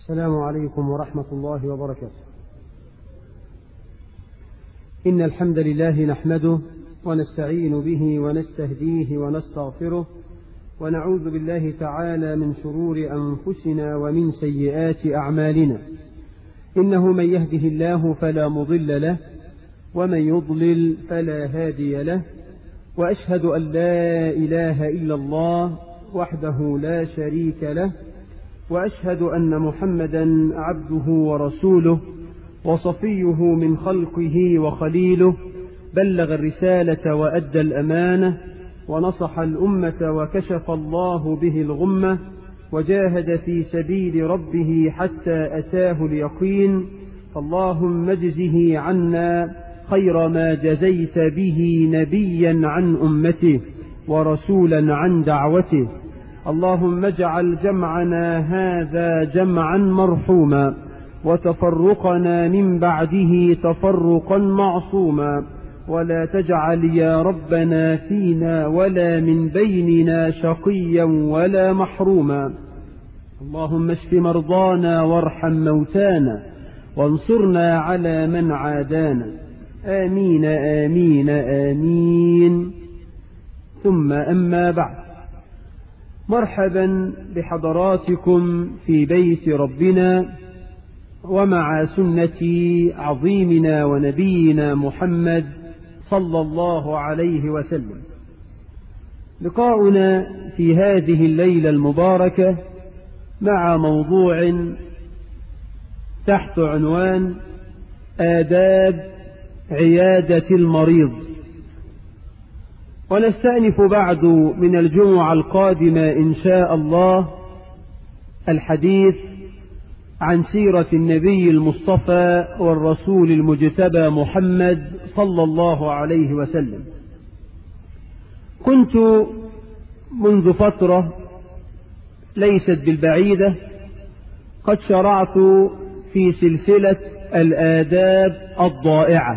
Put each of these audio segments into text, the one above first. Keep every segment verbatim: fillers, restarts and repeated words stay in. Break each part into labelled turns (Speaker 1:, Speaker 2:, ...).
Speaker 1: السلام عليكم ورحمة الله وبركاته. إن الحمد لله نحمده ونستعين به ونستهديه ونستغفره ونعوذ بالله تعالى من شرور أنفسنا ومن سيئات أعمالنا. إنه من يهده الله فلا مضل له ومن يضلل فلا هادي له، وأشهد أن لا إله إلا الله وحده لا شريك له، وأشهد أن محمدا عبده ورسوله وصفيه من خلقه وخليله، بلغ الرسالة وأدى الأمانة ونصح الأمة وكشف الله به الغمة، وجاهد في سبيل ربه حتى أتاه اليقين. فاللهم اجزه عنا خير ما جزيت به نبيا عن أمته ورسولا عن دعوته. اللهم اجعل جمعنا هذا جمعا مرحوما وتفرقنا من بعده تفرقا معصوما، ولا تجعل يا ربنا فينا ولا من بيننا شقيا ولا محروما. اللهم اشف مرضانا وارحم موتانا وانصرنا على من عادانا. آمين آمين آمين. ثم أما بعد، مرحبا بحضراتكم في بيت ربنا ومع سنة عظيمنا ونبينا محمد صلى الله عليه وسلم. لقاؤنا في هذه الليلة المباركة مع موضوع تحت عنوان آداب عيادة المريض. ونستأنف بعد من الجمعة القادمة إن شاء الله الحديث عن سيرة النبي المصطفى والرسول المجتبى محمد صلى الله عليه وسلم. كنت منذ فترة ليست بالبعيدة قد شرعت في سلسلة الآداب الضائعة،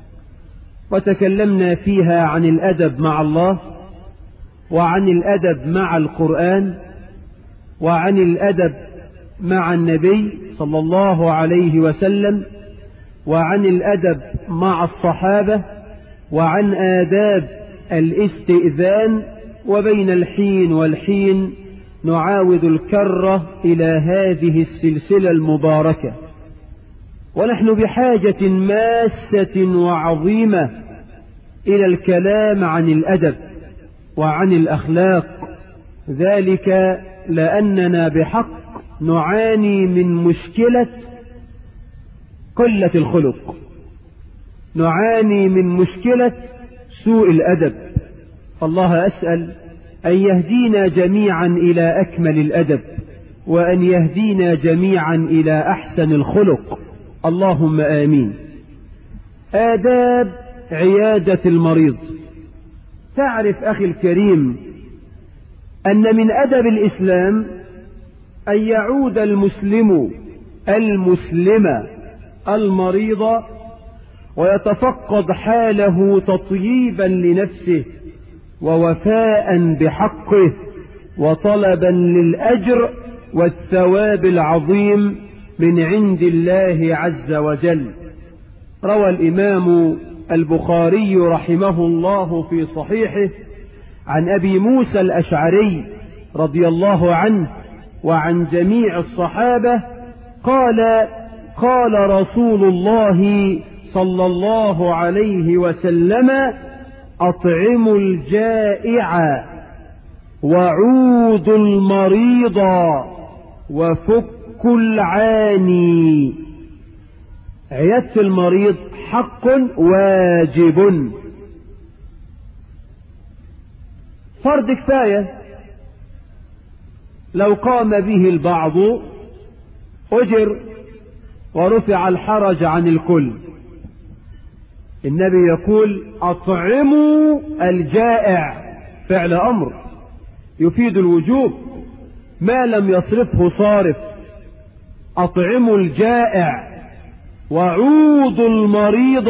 Speaker 1: وتكلمنا فيها عن الأدب مع الله، وعن الأدب مع القرآن، وعن الأدب مع النبي صلى الله عليه وسلم، وعن الأدب مع الصحابة، وعن آداب الاستئذان. وبين الحين والحين نعاود الكرة إلى هذه السلسلة المباركة، ونحن بحاجة ماسة وعظيمة إلى الكلام عن الأدب وعن الأخلاق، ذلك لأننا بحق نعاني من مشكلة قلة الخلق، نعاني من مشكلة سوء الأدب. فالله أسأل أن يهدينا جميعا إلى أكمل الأدب، وأن يهدينا جميعا إلى أحسن الخلق، اللهم آمين. آداب عيادة المريض. تعرف أخي الكريم أن من أدب الإسلام أن يعود المسلم المسلم المريض ويتفقد حاله تطييبا لنفسه ووفاء بحقه وطلبا للأجر والثواب العظيم من عند الله عز وجل. روى الإمام البخاري رحمه الله في صحيحه عن أبي موسى الأشعري رضي الله عنه وعن جميع الصحابة قال: قال رسول الله صلى الله عليه وسلم: أطعموا الجائع وعودوا المريض وفكوا العاني. عيادة المريض حق واجب، فرض كفاية. لو قام به البعض أجر ورفع الحرج عن الكل. النبي يقول: أطعموا الجائع، فعل أمر يفيد الوجوب ما لم يصرفه صارف. أطعموا الجائع وعودوا المريض،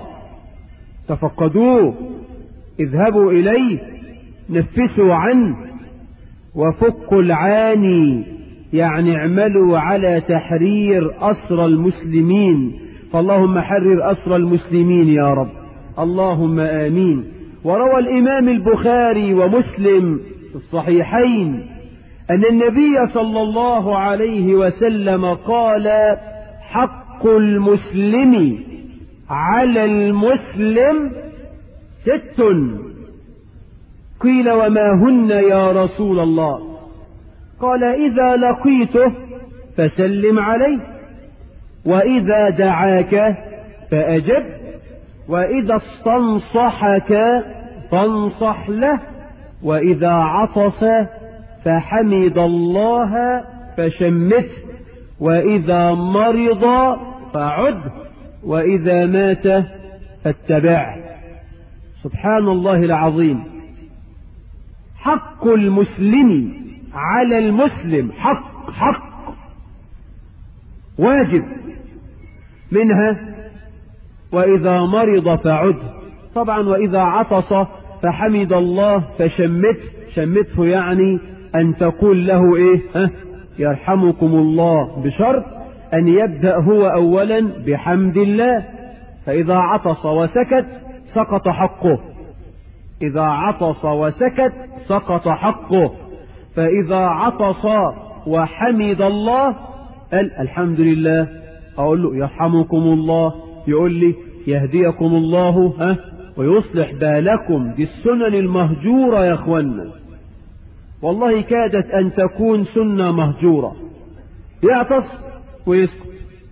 Speaker 1: تفقدوه، اذهبوا إليه، نفسوا عنه. وفكوا العاني، يعني اعملوا على تحرير أسرى المسلمين، فاللهم حرر أسرى المسلمين يا رب، اللهم آمين. وروى الإمام البخاري ومسلم في الصحيحين أن النبي صلى الله عليه وسلم قال: حق المسلم على المسلم ست. قيل: وما هن يا رسول الله؟ قال: إذا لقيته فسلم عليه، وإذا دعاك فأجب، وإذا استنصحك فانصح له، وإذا عطس فحمد الله فشمته، وإذا مرض فعده، وإذا مات فاتبعه. سبحان الله العظيم. حق المسلم على المسلم حق حق واجب، منها وإذا مرض فعده، طبعا وإذا عطس فحمد الله فشمته، شمته يعني أن تقول له إيه؟ ها؟ يرحمكم الله، بشرط أن يبدأ هو أولا بحمد الله، فإذا عطس وسكت سقط حقه، إذا عطس وسكت سقط حقه، فإذا عطس وحمد الله قال الحمد لله، أقول له يرحمكم الله، يقول لي يهديكم الله ها ويصلح بالكم. دي السنن المهجورة يا أخوانا، والله كادت أن تكون سنة مهجورة. يعطس ويسكت،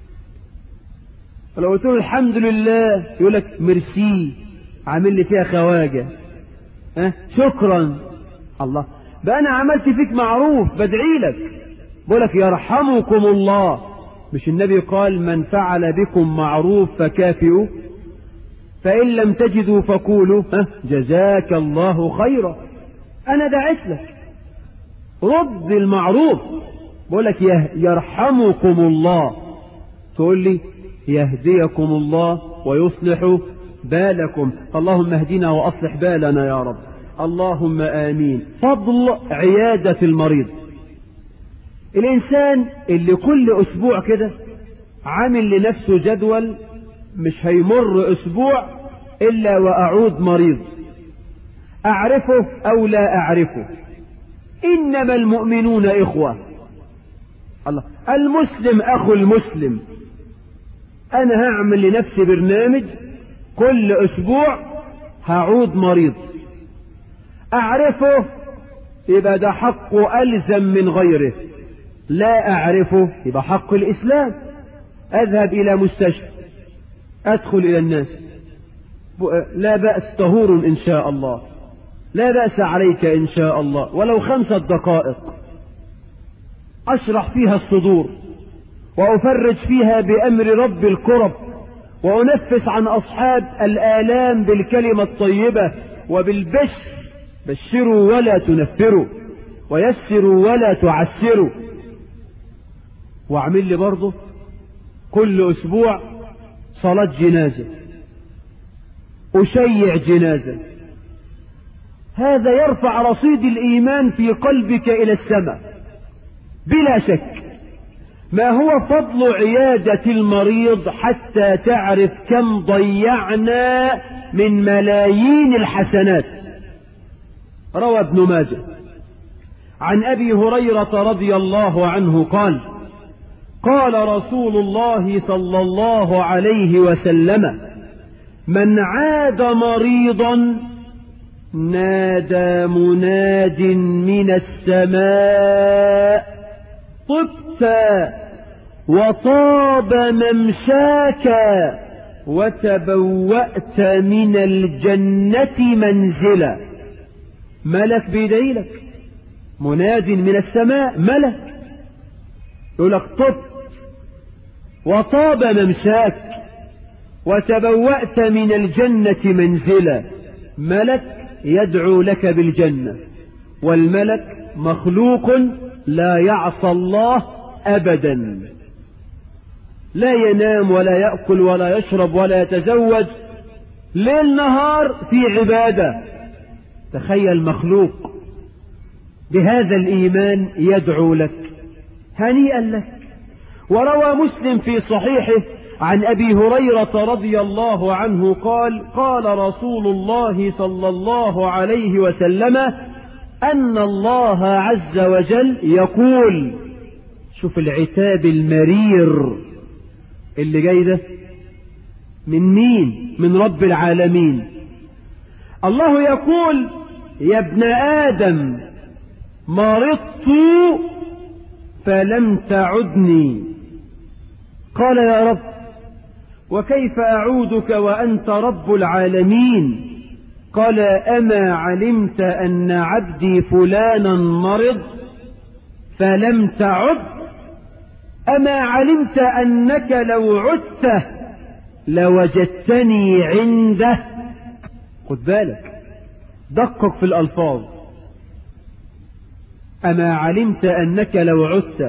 Speaker 1: فلو قلت له الحمد لله يقول لك ميرسي، عامل لي فيها خواجة، ها شكرا. الله، بقى أنا عملت فيك معروف بدعي لك، بقول لك يرحمكم الله. مش النبي قال من فعل بكم معروف فكافئوا، فإن لم تجدوا فقولوا ها جزاك الله خيرا. أنا دعيت لك، رد المعروف. بقول لك يرحمكم الله، تقول لي يهديكم الله ويصلح بالكم. اللهم اهدنا وأصلح بالنا يا رب، اللهم آمين. فضل عيادة المريض. الإنسان اللي كل أسبوع كده عامل لنفسه جدول، مش هيمر أسبوع إلا وأعود مريض، أعرفه أو لا أعرفه. إنما المؤمنون إخوة. الله، المسلم أخو المسلم. أنا هعمل لنفسي برنامج كل أسبوع هعود مريض، أعرفه يبقى ده حقه ألزم من غيره، لا أعرفه يبقى حق الإسلام. أذهب إلى مستشفى، أدخل إلى الناس، لا بأس، طهور إن شاء الله، لا بأس عليك إن شاء الله، ولو خمسة دقائق أشرح فيها الصدور، وأفرج فيها بأمر رب الكرب، وأنفس عن أصحاب الآلام بالكلمة الطيبة وبالبشر. بشروا ولا تنفروا، ويسروا ولا تعسروا. واعمل لي برضه كل أسبوع صلاة جنازة، أشيع جنازة. هذا يرفع رصيد الإيمان في قلبك إلى السماء بلا شك. ما هو فضل عيادة المريض حتى تعرف كم ضيعنا من ملايين الحسنات. روى ابن ماجه عن أبي هريرة رضي الله عنه قال: قال رسول الله صلى الله عليه وسلم: من عاد مريضا نادى مناد من السماء: طبت وطاب ممشاك وتبوأت من الجنة منزلا. ملك بيدعي لك، مناد من السماء، ملك يقول لك طبت وطاب ممشاك وتبوأت من الجنة منزلا. ملك يدعو لك بالجنة، والملك مخلوق لا يعصى الله أبدا، لا ينام ولا يأكل ولا يشرب ولا يتزوج، ليل نهار في عبادة. تخيل مخلوق بهذا الإيمان يدعو لك. هنيئا لك. وروى مسلم في صحيحه عن أبي هريرة رضي الله عنه قال قال رسول الله صلى الله عليه وسلم أن الله عز وجل يقول، شوف العتاب المرير اللي جاي ده من مين؟ من رب العالمين. الله يقول يا ابن آدم مرضت فلم تعدني. قال يا رب وكيف أعودك وأنت رب العالمين؟ قال أما علمت أن عبدي فلانا مرض فلم تعد؟ أما علمت أنك لو عدت لوجدتني عنده؟ خد بالك، دقق في الألفاظ. أما علمت أنك لو عدت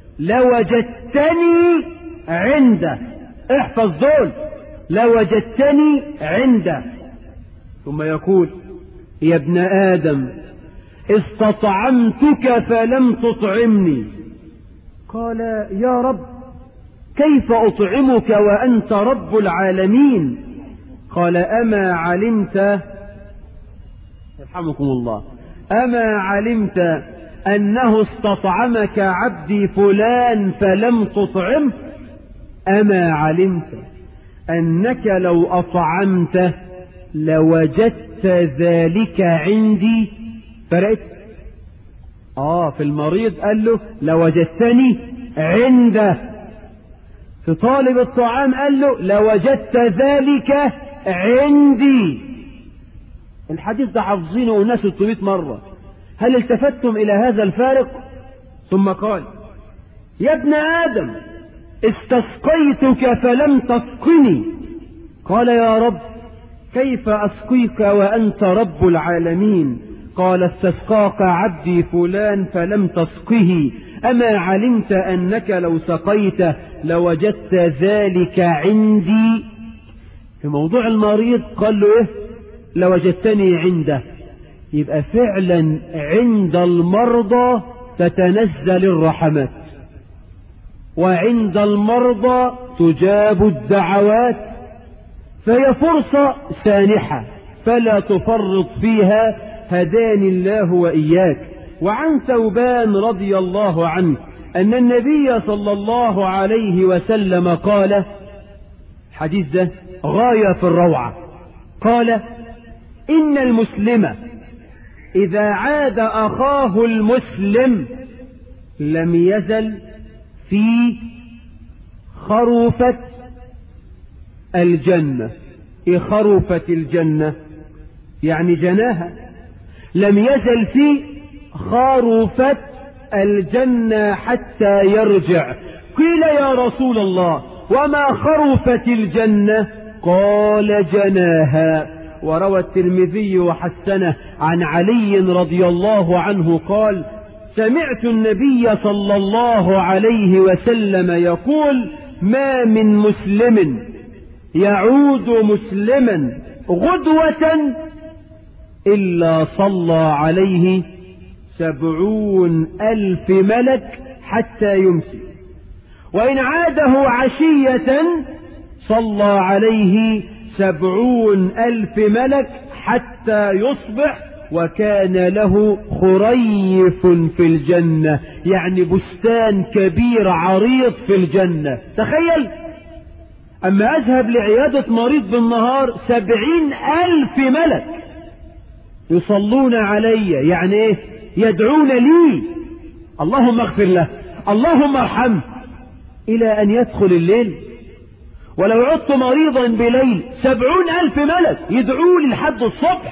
Speaker 1: لوجدتني عنده. احفظ دول، لوجدتني عنده. ثم يقول يا ابن آدم استطعمتك فلم تطعمني. قال يا رب كيف أطعمك وأنت رب العالمين؟ قال أما علمت يرحمكم الله أما علمت أنه استطعمك عبدي فلان فلم تطعمه؟ أما علمت أنك لو أطعمته لوجدت ذلك عندي؟ فرقت. آه في المريض قال له لوجدتني عنده، في طالب الطعام قال له لوجدت ذلك عندي. الحديث ده حافظينه والناس ستمائة مرة. هل التفتم إلى هذا الفارق؟ ثم قال يا ابن آدم استسقيتك فلم تسقني. قال يا رب كيف أسقيك وأنت رب العالمين؟ قال استسقاك عبدي فلان فلم تسقه. أما علمت أنك لو سقيته لوجدت ذلك عندي؟ في موضوع المريض قال له إيه؟ لوجدتني عنده. يبقى فعلا عند المرضى تتنزل الرحمات، وعند المرضى تجاب الدعوات، فهي فرصة سانحة فلا تفرط فيها، هداني الله وإياك. وعن ثوبان رضي الله عنه أن النبي صلى الله عليه وسلم قال، حديث ده غاية في الروعة، قال إن المسلم إذا عاد أخاه المسلم لم يزل في خروفة الجنة. إيه خروفة الجنة؟ يعني جناها. لم يزل في خروفة الجنة حتى يرجع. قيل يا رسول الله وما خروفة الجنة؟ قال جناها. وروى الترمذي وحسنه عن علي رضي الله عنه قال سمعت النبي صلى الله عليه وسلم يقول ما من مسلم يعود مسلما غدوة إلا صلى عليه سبعون ألف ملك حتى يمسي، وإن عاده عشية صلى عليه سبعون ألف ملك حتى يصبح، وكان له خريف في الجنة، يعني بستان كبير عريض في الجنة. تخيل أما أذهب لعيادة مريض بالنهار سبعين ألف ملك يصلون علي، يعني إيه؟ يدعون لي اللهم اغفر له اللهم ارحمه، إلى أن يدخل الليل. ولو عدت مريضا بليل سبعون ألف ملك يدعوا لي لحد الصبح.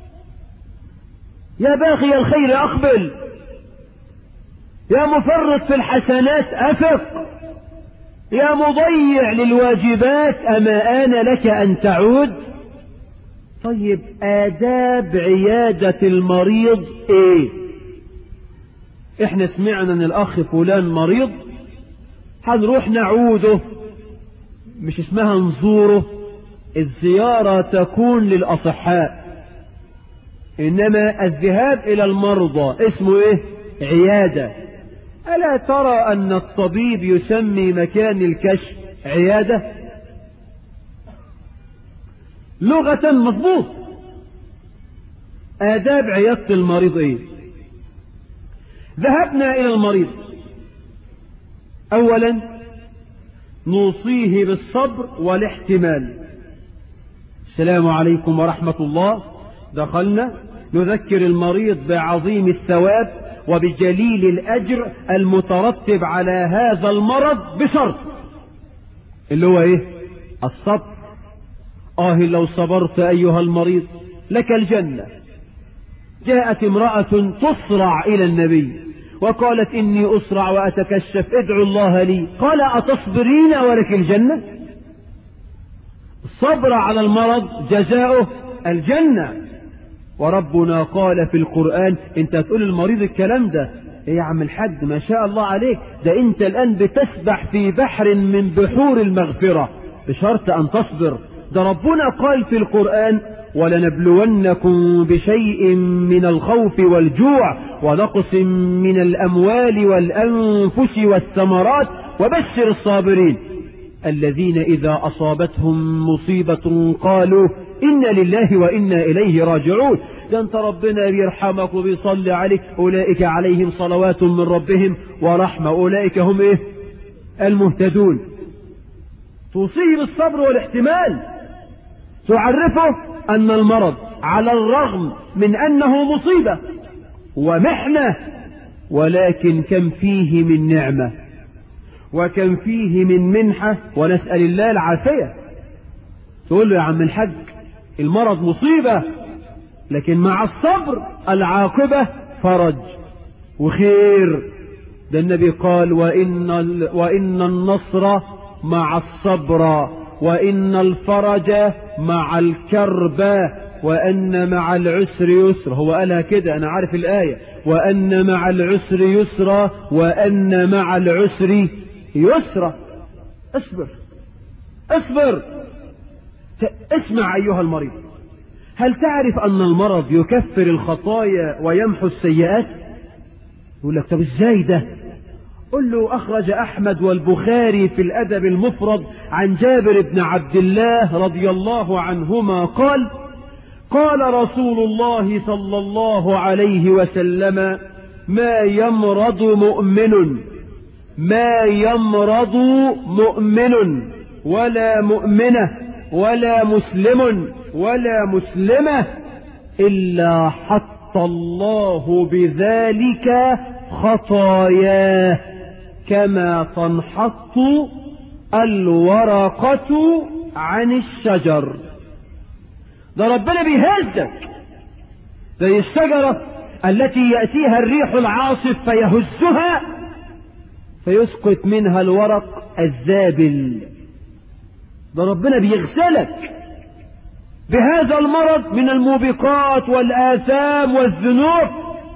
Speaker 1: يا باغي الخير أقبل، يا مفرط في الحسنات أفق، يا مضيع للواجبات أما آن لك أن تعود. طيب آداب عيادة المريض إيه؟ إحنا سمعنا أن الأخ فلان مريض، هنروح نعوده، مش اسمها نزوره. الزيارة تكون للأصحاء، إنما الذهاب إلى المرضى اسمه إيه؟ عيادة. ألا ترى أن الطبيب يسمي مكان الكشف عيادة؟ لغة مضبوط. آداب عيادة المريض إيه؟ ذهبنا إلى المريض، أولا نوصيه بالصبر والاحتمال. السلام عليكم ورحمة الله، دخلنا نذكر المريض بعظيم الثواب وبجليل الأجر المترتب على هذا المرض بشرط اللي هو إيه؟ الصبر. آه لو صبرت أيها المريض لك الجنة. جاءت امرأة تصرع إلى النبي وقالت إني أسرع وأتكشف، ادعو الله لي. قال أتصبرين ولك الجنة؟ الصبر على المرض جزاؤه الجنة. وربنا قال في القرآن، انت تقول المريض الكلام ده ايه يا عم الحاج؟ ما شاء الله عليك، ده انت الآن بتسبح في بحر من بحور المغفرة بشرط أن تصبر. ده ربنا قال في القرآن ولنبلونكم بشيء من الخوف والجوع ونقص من الأموال والأنفس والثمرات وبشر الصابرين الذين إذا أصابتهم مصيبة قالوا إنا لله وإنا إليه راجعون. ده أنت ربنا بيرحمك وبيصلي عليك، أولئك عليهم صلوات من ربهم ورحمة، أولئك هم إيه؟ المهتدون. توصيه بالصبر والاحتمال، تعرفه أن المرض على الرغم من أنه مصيبة ومحنة ولكن كم فيه من نعمة وكم فيه من منحة، ونسأل الله العافية. تقول له يا عم الحج المرض مصيبة لكن مع الصبر العاقبة فرج وخير. ده النبي قال وإن, وإن النصر مع الصبر وإن الفرج مع الكرب وأن مع العسر يسر. هو قالها كده، أنا عارف الآية، وأن مع العسر يسرا وأن مع العسر يسرا. اصبر اصبر. اسمع أيها المريض، هل تعرف أن المرض يكفر الخطايا ويمحو السيئات؟ يقول لك طب ازاي ده؟ قل له أخرج أحمد والبخاري في الأدب المفرد عن جابر بن عبد الله رضي الله عنهما قال قال رسول الله صلى الله عليه وسلم ما يمرض مؤمن ما يمرض مؤمن ولا مؤمنة ولا مسلم ولا مسلمة إلا حط الله بذلك خطاياه كما تنحط الورقة عن الشجر. ده ربنا بيهزك زي الشجرة التي يأتيها الريح العاصف فيهزها فيسقط منها الورق الذابل. ده ربنا بيغسلك بهذا المرض من الموبقات والآثام والذنوب.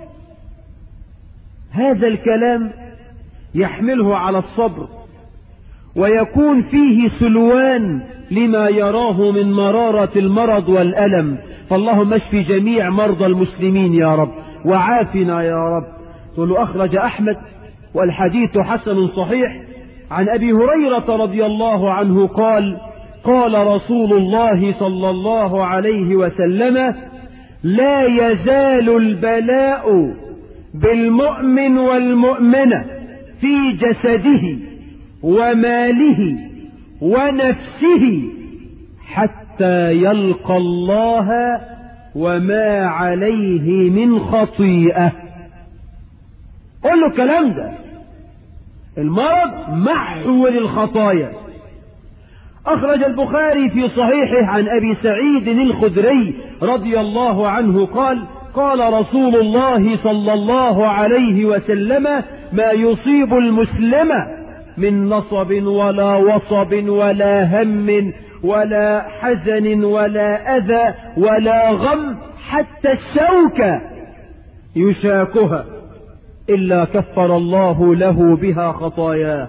Speaker 1: هذا الكلام يحمله على الصبر ويكون فيه سلوان لما يراه من مرارة المرض والألم. فاللهم اشف جميع مرضى المسلمين يا رب وعافنا يا رب. تقول له أخرج أحمد والحديث حسن صحيح عن أبي هريرة رضي الله عنه قال قال رسول الله صلى الله عليه وسلم لا يزال البلاء بالمؤمن والمؤمنة في جسده وماله ونفسه حتى يلقى الله وما عليه من خطيئة. قل له الكلام ده. المرض محو للخطايا. أخرج البخاري في صحيحه عن أبي سعيد الخدري رضي الله عنه قال قال رسول الله صلى الله عليه وسلم ما يصيب المسلم من نصب ولا وصب ولا هم ولا حزن ولا أذى ولا غم حتى الشوكة يشاكها إلا كفر الله له بها خطاياه.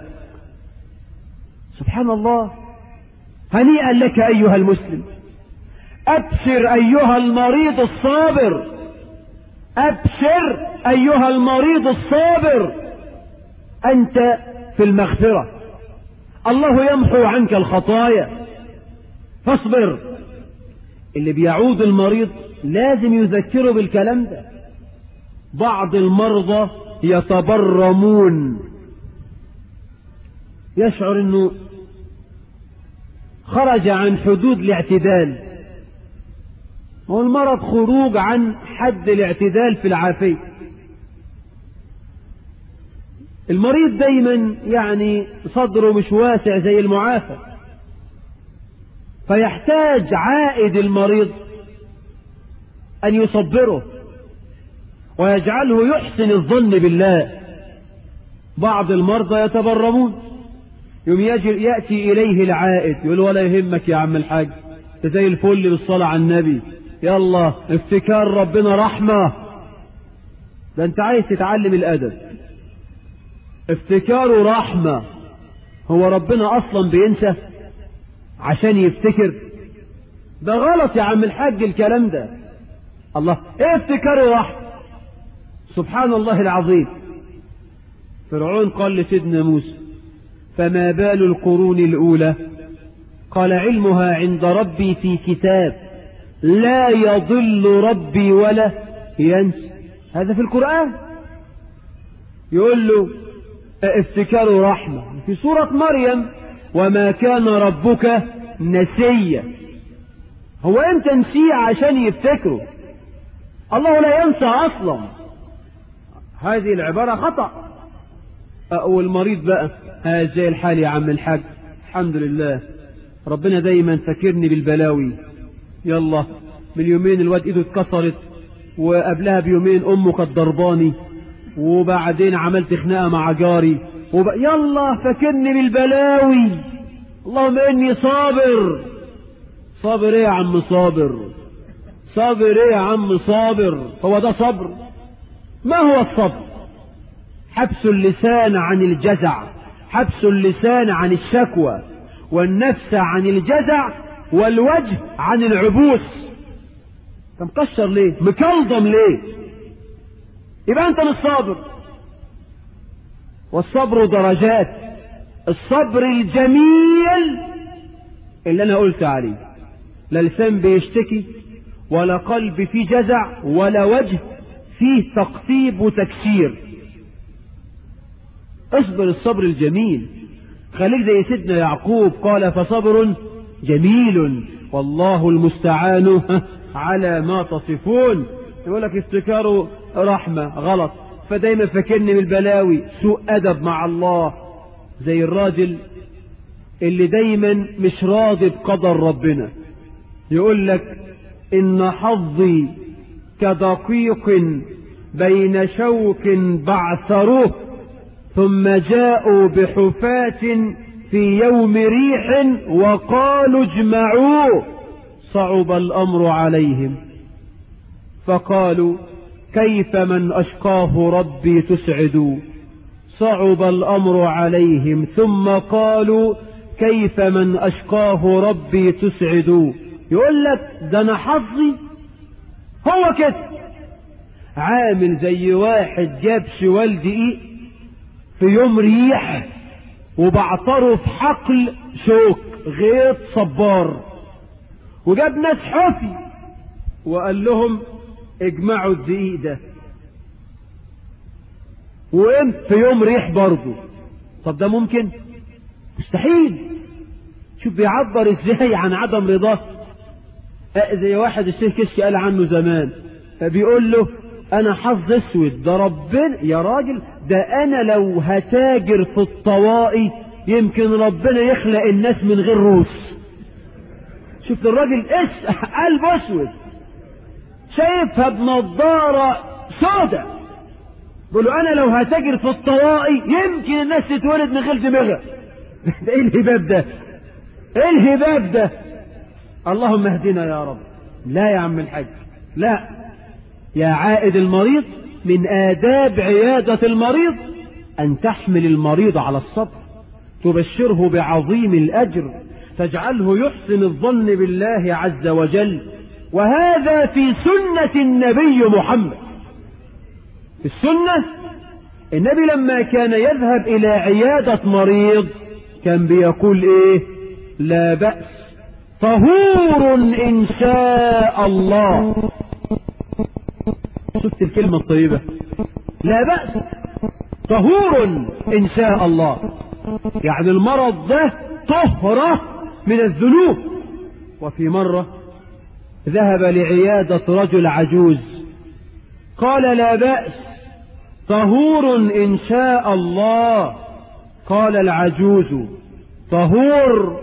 Speaker 1: سبحان الله. هنيئا لك أيها المسلم. أبشر أيها المريض الصابر. أبشر أيها المريض الصابر. أنت في المغفرة، الله يمحو عنك الخطايا، فاصبر. اللي بيعود المريض لازم يذكره بالكلام ده. بعض المرضى يتبرمون، يشعر انه خرج عن حدود الاعتدال، والمرض خروج عن حد الاعتدال في العافية. المريض دايما يعني صدره مش واسع زي المعافى، فيحتاج عائد المريض أن يصبره ويجعله يحسن الظن بالله. بعض المرضى يتبرمون، يوم يأتي إليه العائد يقول ولا يهمك يا عم الحاج، زي الفل بالصلاة على النبي، يلا افتكار ربنا رحمة. ده انت عايز تتعلم الأدب، افتكاره رحمة. هو ربنا أصلا بينسى عشان يفتكر؟ ده غلط يا عم الحاج الكلام ده. الله، ايه افتكاره رحمة؟ سبحان الله العظيم. فرعون قال لسيدنا موسى فما بال القرون الأولى؟ قال علمها عند ربي في كتاب لا يضل ربي ولا ينسى. هذا في القرآن. يقول له افتكاره رحمة. في سورة مريم وما كان ربك نسيا. هو انت نسيه عشان يفتكره؟ الله لا ينسى اصلا. هذه العبارة خطأ. والمريض بقى هذا الحال يا عم الحاج، الحمد لله ربنا دايما فاكرني بالبلاوي. يلا من يومين الواد ايده اتكسرت، وقبلها بيومين امه كانت ضرباني، وبعدين عملت خناقه مع جاري، وب... يلا فاكرني بالبلاوي. اللهم اني صابر. صابر ايه يا عم صابر؟ صابر ايه يا عم صابر؟ هو ده صبر؟ ما هو الصبر؟ حبس اللسان عن الجزع، حبس اللسان عن الشكوى، والنفس عن الجزع، والوجه عن العبوس. انت مكشر ليه؟ مكلضم ليه؟ يبقى انت مش صابر. والصبر درجات. الصبر الجميل اللي انا قلت عليه، لا لسان بيشتكي ولا قلب فيه جزع ولا وجه فيه تقطيب وتكسير. اصبر الصبر الجميل. خليك زي سيدنا يعقوب قال فصبر جميل والله المستعان على ما تصفون. يقول لك افتكاره رحمة، غلط. فدايما فاكرني بالبلاوي، سوء أدب مع الله. زي الراجل اللي دايما مش راضي بقدر ربنا، يقول لك إن حظي كدقيق بين شوك بعثروه ثم جاءوا بحفاة في يوم ريح وقالوا اجمعوا صعب الأمر عليهم فقالوا كيف من أشقاه ربي تسعدوا صعب الأمر عليهم ثم قالوا كيف من أشقاه ربي تسعدوا. يقول لك ده أنا حظي هو كده، عامل زي واحد جاب شوال دقيق في يوم ريح وبعطره في حقل شوك غيط صبار، وجاب ناس حفي وقال لهم اجمعوا الدقيق ده، وقمت في يوم ريح برضه. طب ده ممكن؟ مستحيل. شوف بيعبر ازاي عن عدم رضاه. زي واحد الشيخ كشكي قال عنه زمان، فبيقول له انا حظ اسود، ده ربنا يا راجل، ده انا لو هتاجر في الطوائي يمكن ربنا يخلق الناس من غير روس. شفت الراجل ايش قلب اسود، شايفها بنضاره سودة، بيقول له انا لو هتاجر في الطوائي يمكن الناس تتولد من غير دماغها. ده ايه الهباب ده؟ ايه الهباب ده؟ اللهم اهدنا يا رب. لا يا عم الحاج، لا. يا عائد المريض من آداب عيادة المريض أن تحمل المريض على الصبر، تبشره بعظيم الأجر، تجعله يحسن الظن بالله عز وجل. وهذا في سنة النبي محمد. في السنة النبي لما كان يذهب إلى عيادة مريض كان بيقول إيه؟ لا بأس، طهور إن شاء الله. شفت الكلمة الطيبة؟ لا بأس، طهور إن شاء الله، يعني المرض ده طهرة من الذنوب. وفي مرة ذهب لعيادة رجل عجوز قال لا بأس، طهور إن شاء الله. قال العجوز طهور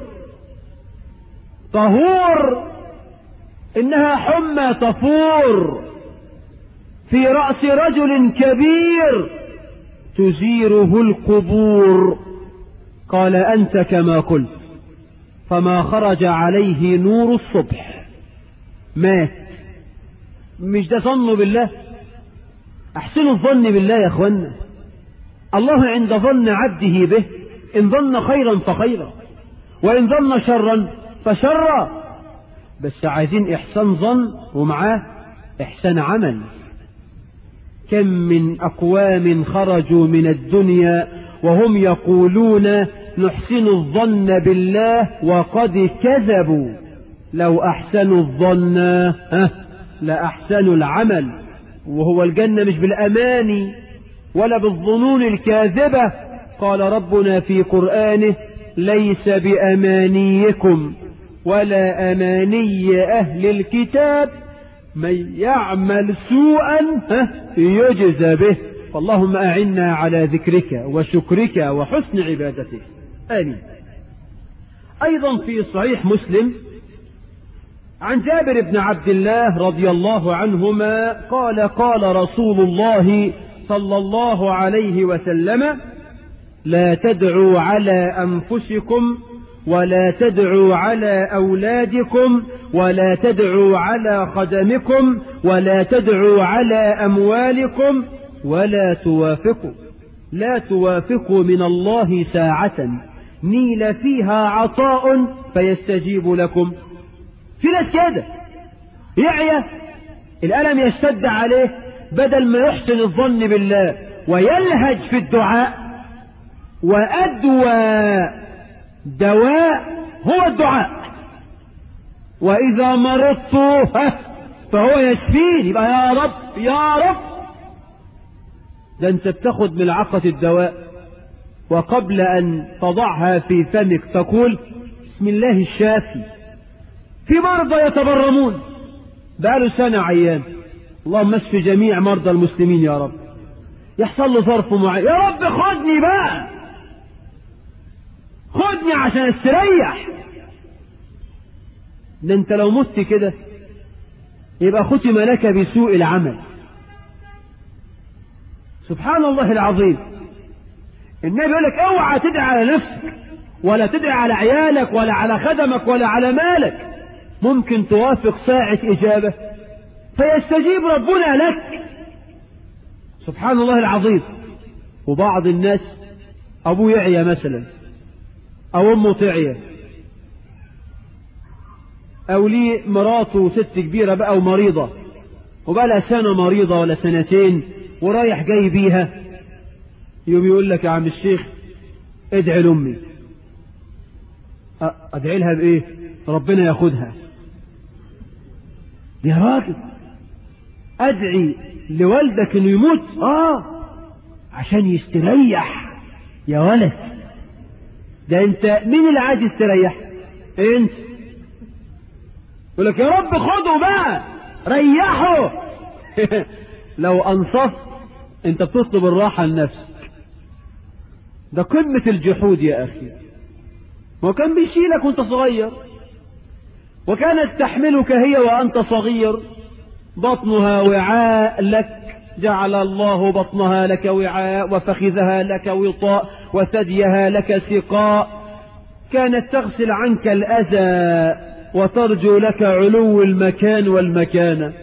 Speaker 1: طهور إنها حمى تفور في رأس رجل كبير تزيره القبور. قال أنت كما قلت، فما خرج عليه نور الصبح مات. مش ده ظن بالله؟ احسنوا الظن بالله يا اخوانا. الله عند ظن عبده به، ان ظن خيرا فخيرا، وان ظن شرا فشرا. بس عايزين احسان ظن ومعاه احسان عمل. كم من اقوام خرجوا من الدنيا وهم يقولون نحسن الظن بالله وقد كذبوا. لو احسنوا الظن لأحسنوا العمل. وهو الجنة مش بالأماني ولا بالظنون الكاذبة. قال ربنا في قرآنه ليس بأمانيكم ولا أماني أهل الكتاب، من يعمل سوءا يجزى به. فاللهم أعنا على ذكرك وشكرك وحسن عبادتك، آمين. أيضا في صحيح مسلم عن جابر بن عبد الله رضي الله عنهما قال قال رسول الله صلى الله عليه وسلم لا تدعوا على أنفسكم ولا تدعوا على أولادكم ولا تدعوا على خدمكم ولا تدعوا على أموالكم ولا توافقوا لا توافقوا من الله ساعة نيل فيها عطاء فيستجيب لكم. في ناس كده يعيا الألم يشتد عليه، بدل ما يحسن الظن بالله ويلهج في الدعاء، وأدوى دواء هو الدعاء. وإذا مرضت فهو يشفيني، يبقى يا رب يا رب. ده انت بتاخد ملعقة الدواء وقبل أن تضعها في فمك تقول بسم الله الشافي. في مرضى يتبرمون بقاله سنة عيان، اللهم اشف جميع مرضى المسلمين يا رب. يحصل له ظرف معين، يا رب خدني بقى، خدني عشان استريح. ده انت لو مت كده يبقى ختم لك بسوء العمل. سبحان الله العظيم. النبي يقول لك اوعى تدعي على نفسك ولا تدعي على عيالك ولا على خدمك ولا على مالك، ممكن توافق ساعة إجابة فيستجيب ربنا لك. سبحان الله العظيم. وبعض الناس أبوه يعيا مثلا أو أمه تعيا أو ليه مراته ست كبيرة بقى ومريضة وبقى لها سنة مريضة ولا سنتين ورايح جاي بيها، يوم يقول لك يا عم الشيخ ادعي لأمي. أدعي لها بإيه؟ ربنا ياخدها. يا راجل أدعي لوالدك إنه يموت؟ آه عشان يستريح يا ولد. ده أنت مين اللي عايز يستريح؟ أنت. يقول لك يا رب خده بقى ريحه. لو أنصفت أنت بتطلب الراحة لنفسك. ده قمة الجحود يا أخي. ما كان بيشيلك وانت صغير، وكانت تحملك هي وأنت صغير، بطنها وعاء لك، جعل الله بطنها لك وعاء وفخذها لك وطاء وثديها لك سقاء. كانت تغسل عنك الأذى وترجو لك علو المكان والمكانة.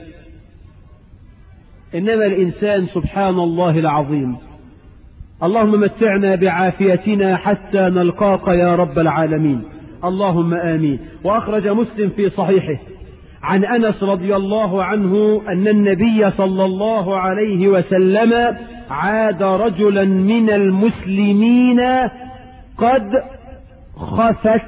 Speaker 1: إنما الإنسان سبحان الله العظيم، اللهم متعنا بعافيتنا حتى نلقاك يا رب العالمين، اللهم آمين. وأخرج مسلم في صحيحه عن أنس رضي الله عنه أن النبي صلى الله عليه وسلم عاد رجلا من المسلمين قد خفت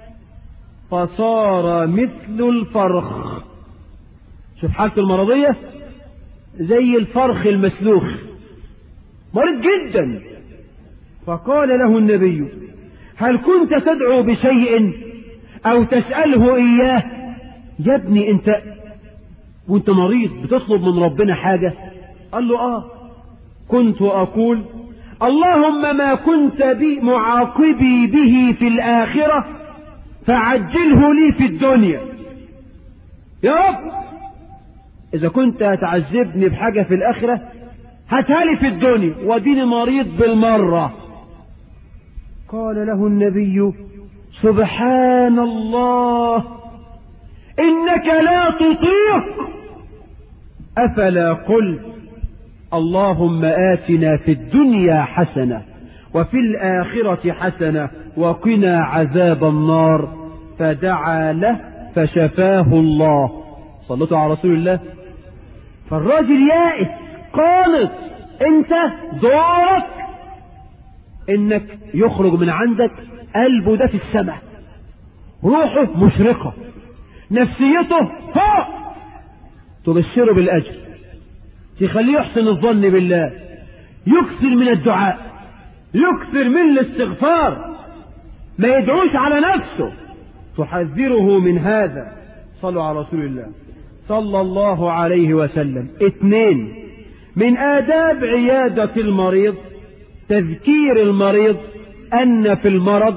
Speaker 1: فصار مثل الفرخ. شوف حالته المرضية زي الفرخ المسلوخ، مريض جدا. فقال له النبي: هل كنت تدعو بشيء أو تسأله إياه؟ يا ابني أنت وأنت مريض بتطلب من ربنا حاجة؟ قال له: آه كنت أقول اللهم ما كنت بي معاقبي به في الآخرة فعجله لي في الدنيا. يا رب إذا كنت هتعذبني بحاجة في الآخرة هاتها لي في الدنيا وديني مريض بالمرة. قال له النبي: سبحان الله إنك لا تطيق، أفلا قلت اللهم آتنا في الدنيا حسنة وفي الآخرة حسنة وقنا عذاب النار؟ فدعا له فشفاه الله. صلوا على رسول الله. فالراجل يائس قانط، انت دورك انك يخرج من عندك قلبه ده في السماء، روحه مشرقة، نفسيته فوق، تبشره بالأجر، تخليه يحسن الظن بالله، يكثر من الدعاء، يكثر من الاستغفار، ما يدعوش على نفسه، تحذره من هذا. صلوا على رسول الله صلى الله عليه وسلم. اثنين، من آداب عيادة المريض تذكير المريض أن في المرض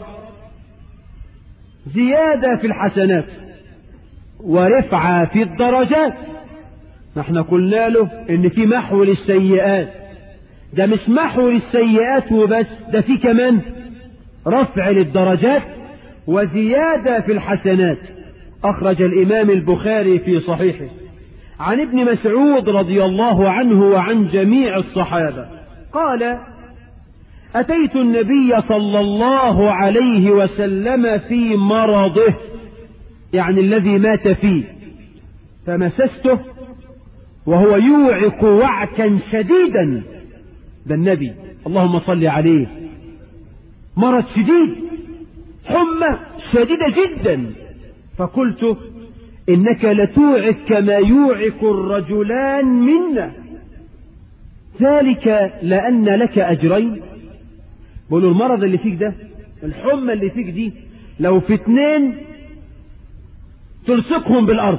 Speaker 1: زيادة في الحسنات ورفعة في الدرجات. نحن قلنا له إن في محو للسيئات، ده مش محو للسيئات وبس، ده في كمان رفع للدرجات وزيادة في الحسنات. أخرج الإمام البخاري في صحيحه عن ابن مسعود رضي الله عنه وعن جميع الصحابة قال: أتيت النبي صلى الله عليه وسلم في مرضه، يعني الذي مات فيه، فمسسته وهو يوعك وعكا شديدا. ده النبي اللهم صل عليه، مرض شديد، حمى شديدة جدا. فقلت: إنك لتوعك كما يوعك الرجلان منا، ذلك لأن لك أجرين. بقولوا المرض اللي فيك ده، الحمى اللي فيك دي، لو في اتنين تلصقهم بالأرض،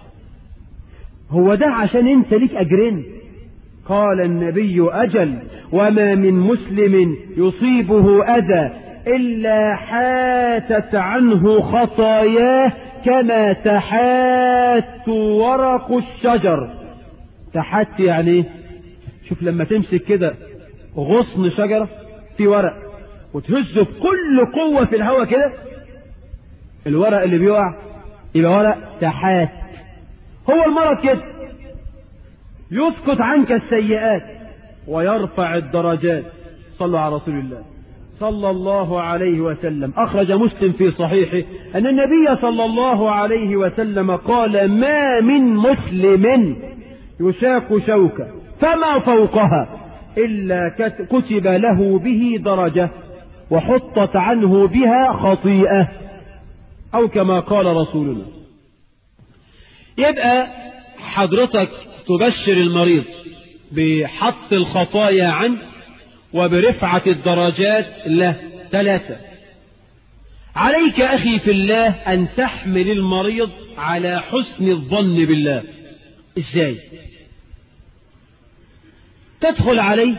Speaker 1: هو ده عشان انت ليك أجرين؟ قال النبي: أجل، وما من مسلم يصيبه أذى إلا حاتت عنه خطاياه كما تحات ورق الشجر. تحات يعني شوف لما تمسك كده غصن شجرة في ورق وتهزه بكل قوة في الهواء كده، الورق اللي بيقع يبقى ورق تحات. هو المرض كده، يسقط عنك السيئات ويرفع الدرجات. صلوا على رسول الله صلى الله عليه وسلم. أخرج مسلم في صحيحه أن النبي صلى الله عليه وسلم قال: ما من مسلم يشاك شوكة فما فوقها إلا كتب له به درجة وحطت عنه بها خطيئة، أو كما قال رسولنا. يبقى حضرتك تبشر المريض بحط الخطايا عنه وبرفعة الدرجات له. ثلاثة، عليك أخي في الله أن تحمل المريض على حسن الظن بالله. إزاي؟ تدخل عليه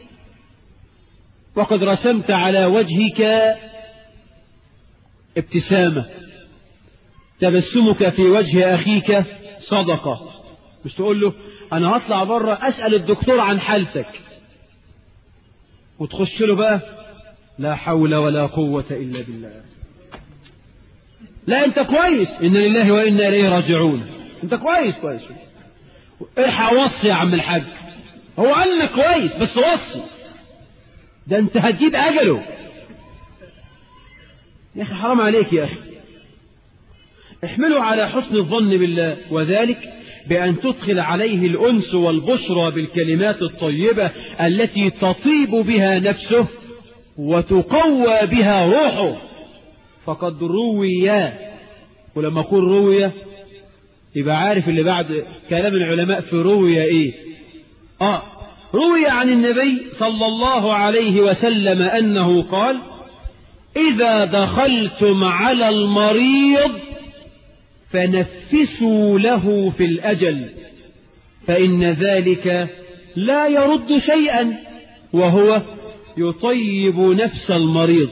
Speaker 1: وقد رسمت على وجهك ابتسامة، تبسمك في وجه أخيك صدقة. مش تقول له أنا هطلع بره أسأل الدكتور عن حالتك وتخش له بقى لا حول ولا قوة إلا بالله. لا، أنت كويس، إن لله وإنا إليه راجعون، أنت كويس كويس. الحق وصي يا عم الحاج، هو قال لك كويس بس وصي، ده أنت هتجيب أجله. يا أخي حرام عليك يا أخي، احملوا على حسن الظن بالله، وذلك بأن تدخل عليه الأنس والبشرى بالكلمات الطيبة التي تطيب بها نفسه وتقوى بها روحه. فقد روي، ولما أقول روي يبقى عارف اللي بعد كلام العلماء في روي إيه. آه روي عن النبي صلى الله عليه وسلم أنه قال: إذا دخلتم على المريض فنفسوا له في الأجل، فإن ذلك لا يرد شيئا وهو يطيب نفس المريض.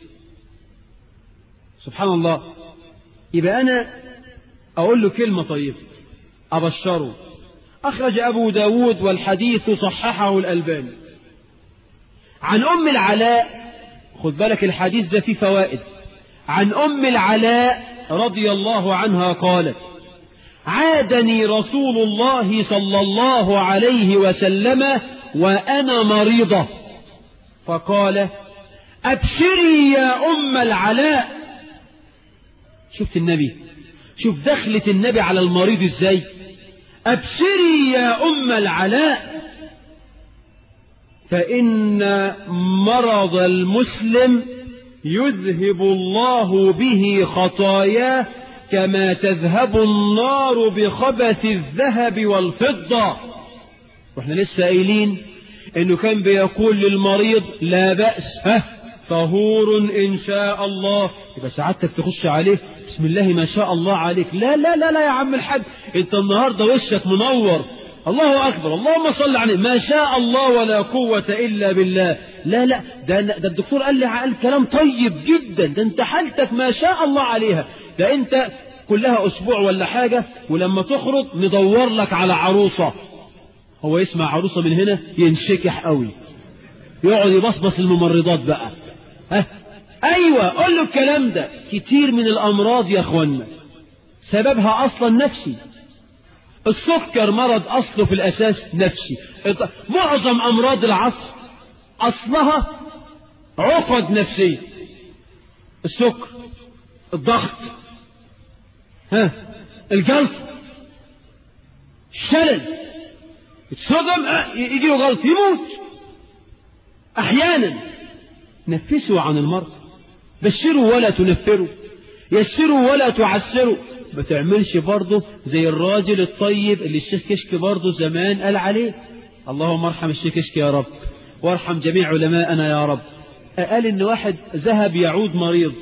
Speaker 1: سبحان الله. يبقى أنا أقول له كلمة طيبة أبشره. أخرج أبو داود والحديث صححه الألباني عن أم العلاء. خذ بالك الحديث ده فيه فوائد. عن أم العلاء رضي الله عنها قالت: عادني رسول الله صلى الله عليه وسلم وأنا مريضة فقال: أبشري يا أم العلاء. شفت النبي، شوف دخلة النبي على المريض ازاي. أبشري يا أم العلاء، فإن مرض المسلم يذهب الله به خطاياه كما تذهب النار بخبث الذهب والفضة. واحنا لسه قايلين انه كان بيقول للمريض: لا بأس، ها طهور إن شاء الله. يبقى سعادتك تخش عليه: بسم الله ما شاء الله عليك. لا لا لا لا يا عم الحاج، انت النهاردة وشك منور، الله أكبر، اللهم صل عليه، ما شاء الله ولا قوة إلا بالله. لا لا ده, ده الدكتور قال لي قال كلام طيب جدا، ده انت حالتك ما شاء الله عليها، ده انت كلها أسبوع ولا حاجة ولما تخرج ندور لك على عروسة. هو يسمع عروسة من هنا ينشكح قوي، يقعد يبصبص الممرضات بقى. ها أيوة قول له الكلام ده. كتير من الأمراض يا أخوانا سببها أصلا نفسي. السكر مرض أصله في الأساس نفسي. معظم أمراض العصر أصلها عقد نفسية. السكر، الضغط، ها الجلط، الشلل، يتصدم يجي له جلط يموت أحيانا. نفسوا عن المرض، بشروا ولا تنفروا، يسروا ولا تعسروا. ما تعملش برضه زي الراجل الطيب اللي الشيخ كشك برضه زمان قال عليه. اللهم ارحم الشيخ كشك يا رب، وارحم جميع علماءنا يا رب. قال ان واحد ذهب يعود مريض،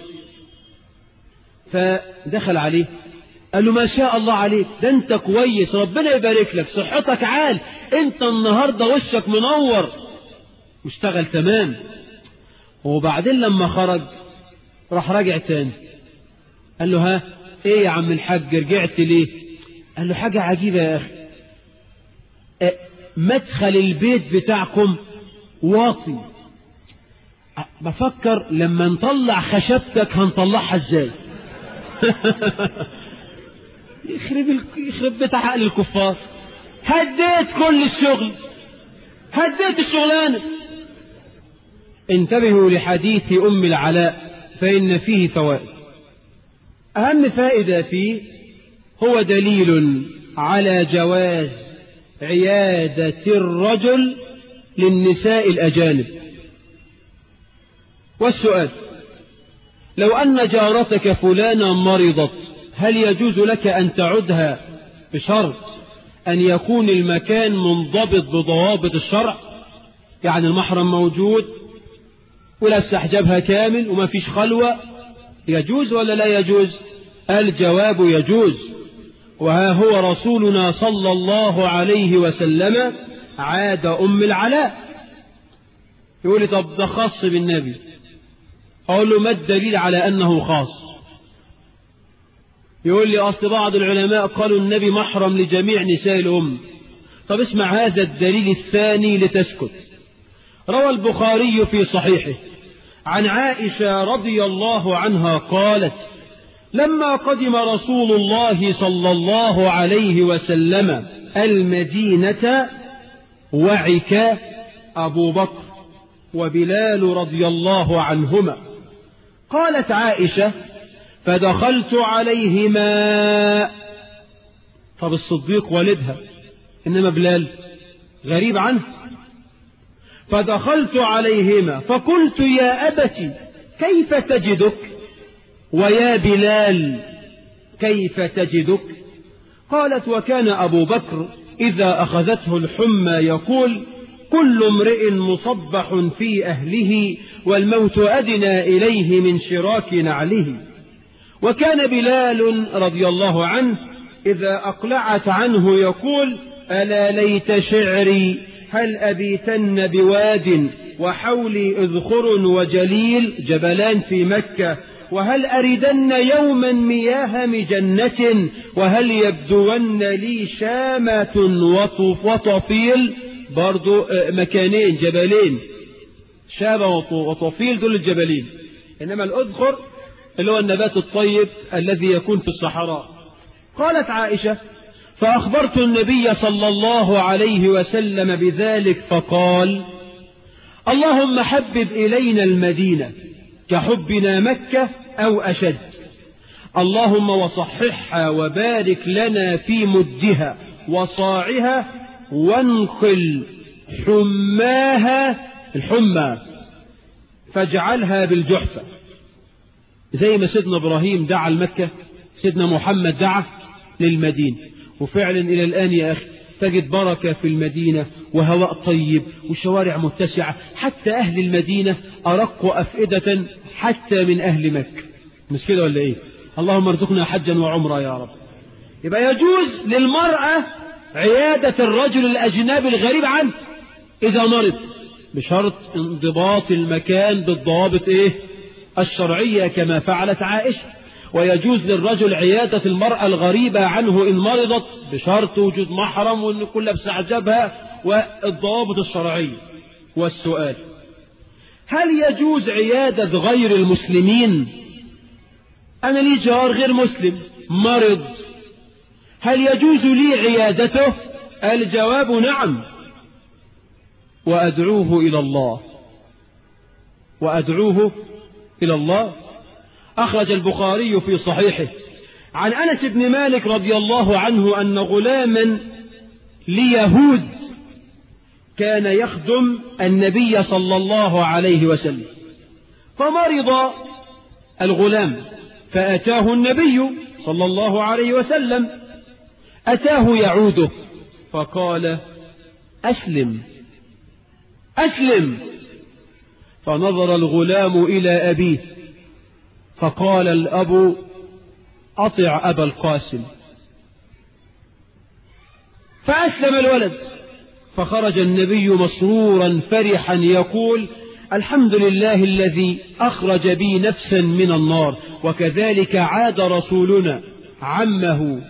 Speaker 1: فدخل عليه قال له: ما شاء الله عليك، ده انت كويس، ربنا يبارك لك، صحتك عال، انت النهاردة وشك منور واشتغل تمام. وبعدين لما خرج راح راجع تاني، قال له: ها ايه يا عم الحاج رجعت ليه؟ قال له: حاجة عجيبة يا اخي، اه مدخل البيت بتاعكم واطي، اه بفكر لما نطلع خشبتك هنطلعها ازاي. يخرب يخرب بيت عقل الكفار. هديت كل الشغل، هديت الشغلانة. انتبهوا لحديث أم العلاء فإن فيه فوائد. أهم فائدة فيه هو دليل على جواز عيادة الرجل للنساء الأجانب. والسؤال: لو أن جارتك فلانة مرضت هل يجوز لك أن تعدها بشرط أن يكون المكان منضبط بضوابط الشرع؟ يعني المحرم موجود ولابسة حجابها كامل وما فيش خلوة، يجوز ولا لا يجوز؟ الجواب يجوز. وها هو رسولنا صلى الله عليه وسلم عاد أم العلاء. يقول لي: طب ده خاص بالنبي. أقول له: ما الدليل على أنه خاص؟ يقول لي: أصل بعض العلماء قالوا النبي محرم لجميع نساء الأم. طب اسمع هذا الدليل الثاني لتسكت. روى البخاري في صحيحه عن عائشة رضي الله عنها قالت: لما قدم رسول الله صلى الله عليه وسلم المدينة وعك أبو بكر وبلال رضي الله عنهما. قالت عائشة: فدخلت عليهما طب الصديق والدها، إنما بلال غريب عنه. فدخلت عليهما فقلت يا أبت كيف تجدك، ويا بلال كيف تجدك؟ قالت وكان أبو بكر إذا أخذته الحمى يقول كل امرئ مصبح في أهله والموت أدنى إليه من شراك نعله. وكان بلال رضي الله عنه إذا أقلعت عنه يقول ألا ليت شعري هل أبيتن بواد وحولي إذخر وجليل جبلان في مكة، وهل أردن يوما مياه مجنة، وهل يبدون لي شامة وطفيل، برضو مكانين جبلين، شامة وطفيل دول الجبلين، إنما الأذخر اللي هو النبات الطيب الذي يكون في الصحراء. قالت عائشة فأخبرت النبي صلى الله عليه وسلم بذلك فقال اللهم حبب إلينا المدينة كحبنا مكة أو أشد، اللهم وصححها وبارك لنا في مدها وصاعها وانقل حماها الحمى فاجعلها بالجحفة. زي ما سيدنا إبراهيم دعا لمكة سيدنا محمد دعا للمدينة، وفعلا إلى الآن يا أخي تجد بركة في المدينة وهواء طيب وشوارع متسعة، حتى أهل المدينة أرقوا أفئدة حتى من أهل مكة، مش كده ولا إيه؟ اللهم ارزقنا حجا وعمرا يا رب. يبقى يجوز للمرأة عيادة الرجل الأجنبي الغريب عنه إذا مرض، بشرط انضباط المكان بالضوابط إيه؟ الشرعية كما فعلت عائشة. ويجوز للرجل عيادة المرأة الغريبة عنه إن مرضت بشرط وجود محرم وأن كل لابس حجابها والضوابط الشرعية. والسؤال هل يجوز عيادة غير المسلمين؟ أنا لي جار غير مسلم مرض، هل يجوز لي عيادته؟ الجواب نعم، وأدعوه إلى الله وأدعوه إلى الله. أخرج البخاري في صحيحه عن أنس بن مالك رضي الله عنه أن غلاما ليهود كان يخدم النبي صلى الله عليه وسلم، فمرض الغلام فأتاه النبي صلى الله عليه وسلم، أتاه يعوده فقال أسلم أسلم، فنظر الغلام إلى أبيه فقال الأب أطع أبا القاسم، فأسلم الولد، فخرج النبي مسرورا فرحا يقول الحمد لله الذي أخرج بي نفسا من النار. وكذلك عاد رسولنا عمه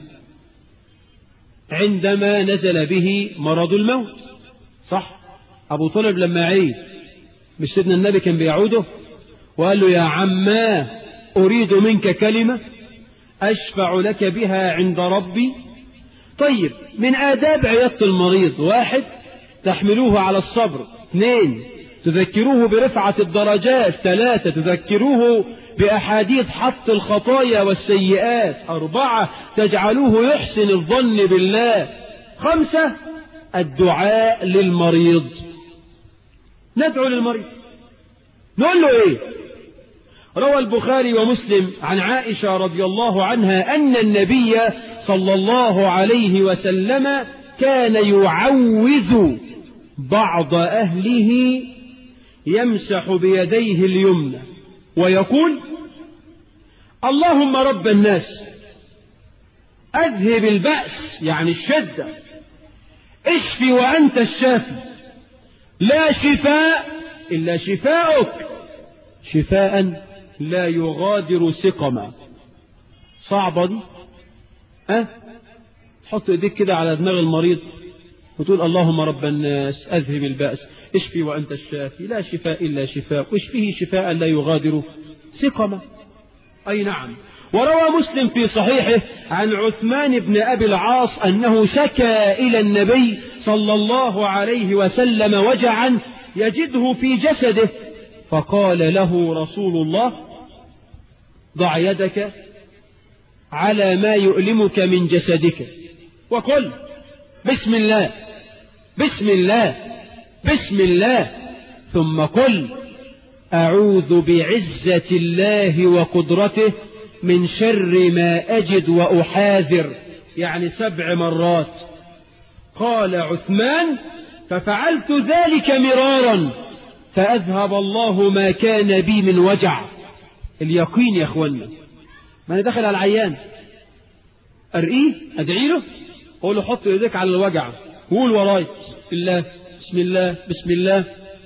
Speaker 1: عندما نزل به مرض الموت، صح؟ أبو طالب لما عيد مش سيدنا النبي كان بيعوده وقال له يا عما أريد منك كلمة أشفع لك بها عند ربي. طيب من آداب عيادة المريض واحد تحملوه على الصبر، اثنين تذكروه برفعة الدرجات، ثلاثة تذكروه بأحاديث حط الخطايا والسيئات، أربعة تجعلوه يحسن الظن بالله، خمسة الدعاء للمريض. ندعو للمريض نقول له ايه؟ روى البخاري ومسلم عن عائشة رضي الله عنها أن النبي صلى الله عليه وسلم كان يعوذ بعض أهله يمسح بيديه اليمنى ويقول اللهم رب الناس أذهب البأس يعني الشدة، اشفي وأنت الشافي، لا شفاء إلا شفاؤك، شفاء لا يغادر سقما. صعبة دي؟ أه؟ تحط ايديك كده على دماغ المريض وتقول اللهم رب الناس أذهب البأس اشفي وأنت الشافي لا شفاء إلا شفاء، واشفيه شفاء لا يغادر سقما. أي نعم. وروى مسلم في صحيحه عن عثمان بن أبي العاص أنه شكى إلى النبي صلى الله عليه وسلم وجعا يجده في جسده، فقال له رسول الله ضع يدك على ما يؤلمك من جسدك وكل بسم الله بسم الله بسم الله، ثم كل أعوذ بعزة الله وقدرته من شر ما أجد وأحاذر، يعني سبع مرات. قال عثمان: ففعلت ذلك مرارا فأذهب الله ما كان بي من وجع. اليقين يا أخوانا، ما أنا داخل على العيان أرقيه أدعي له، أقول له حط إيديك على الوجع، قول وراي بسم الله بسم الله بسم الله،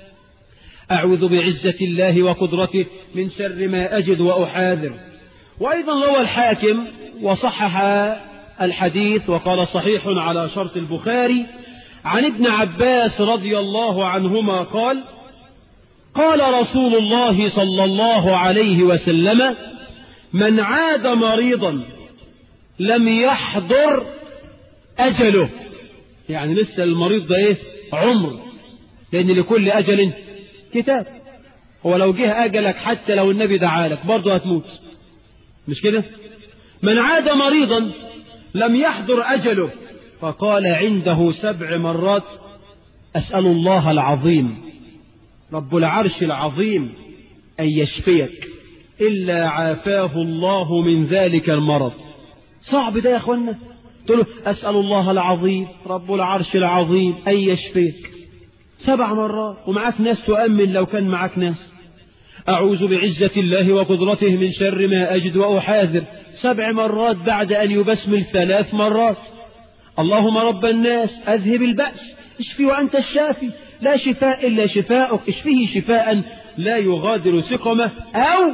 Speaker 1: أعوذ بعزة الله وقدرته من شر ما أجد وأحاذر. وأيضا روى الحاكم وصحح الحديث وقال صحيح على شرط البخاري عن ابن عباس رضي الله عنهما قال: قال رسول الله صلى الله عليه وسلم: من عاد مريضا لم يحضر أجله، يعني لسه المريض ده إيه؟ عمر، لأن لكل أجل كتاب. هو لو جه أجلك حتى لو النبي دعالك برضه هتموت، مش كده؟ من عاد مريضا لم يحضر أجله، فقال عنده سبع مرات: أسأل الله العظيم رب العرش العظيم أن يشفيك إلا عافاه الله من ذلك المرض. صعب ده يا أخوانا، تقول له أسأل الله العظيم رب العرش العظيم أن يشفيك سبع مرات، ومعاك ناس تؤمن لو كان معاك ناس. أعوذ بعزة الله وقدرته من شر ما أجد وأحاذر سبع مرات بعد أن يبسمل ثلاث مرات. اللهم رب الناس أذهب البأس اشفي وأنت الشافي لا شفاء إلا شفاءك اشفيه شفاء لا يغادر سقمه، أو